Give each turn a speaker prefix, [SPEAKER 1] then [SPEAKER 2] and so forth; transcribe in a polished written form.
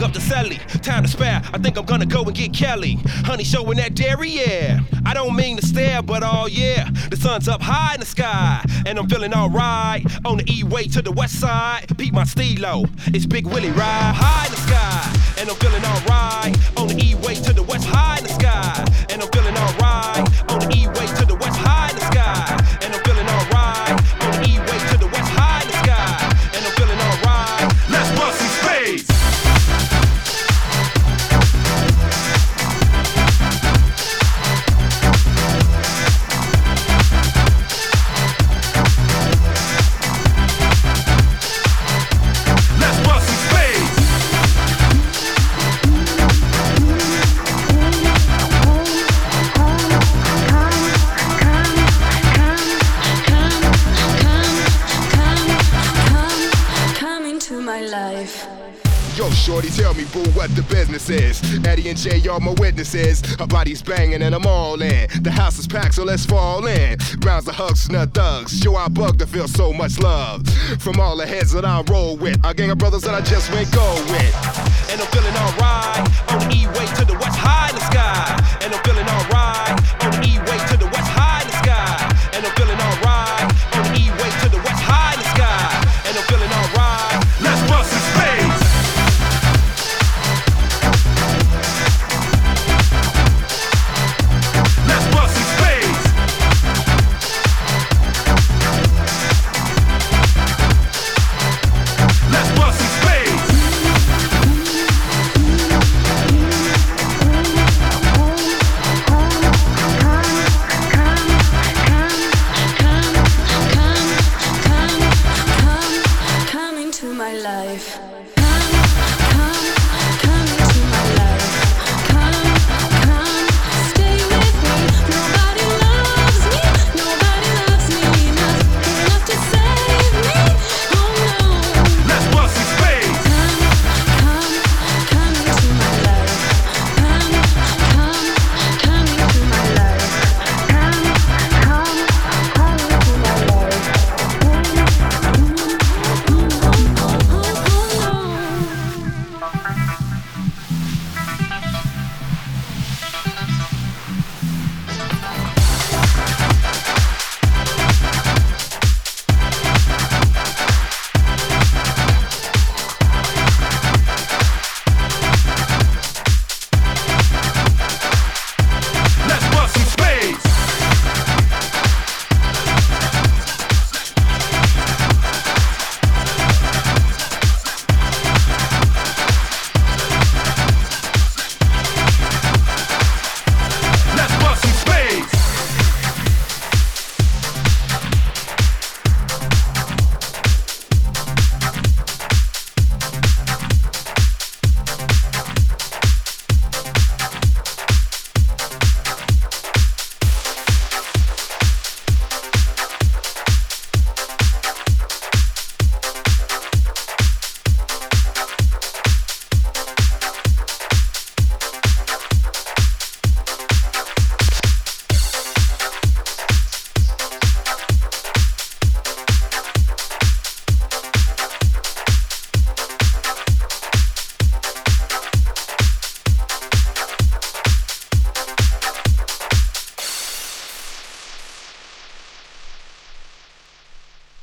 [SPEAKER 1] plug up the celly. Time to spare, I think I'm gonna go and get Kelly. Honey showing that dairy, yeah. I don't mean to stare, but oh yeah. The sun's up high in the sky, and I'm feeling alright. On the E-way to the west side, beat my stilo. It's Big Willie ride high in the sky, and I'm feeling alright. On the E-way to the west, high in the sky, and I'm feeling alright. On the E-way to the west, high in the sky, and I'm feeling alright. On the E-way to the west, high in the sky, and I'm feeling alright. Let's bust some spades.
[SPEAKER 2] Yo, shorty, tell me, boo, what the business is. Eddie and Jay are my witnesses. Her body's banging and I'm all in. The house is packed, so let's fall in. Rounds of hugs and the thugs. Yo, I bug to feel so much love from all the heads that I roll with. A gang of brothers that I just went go with.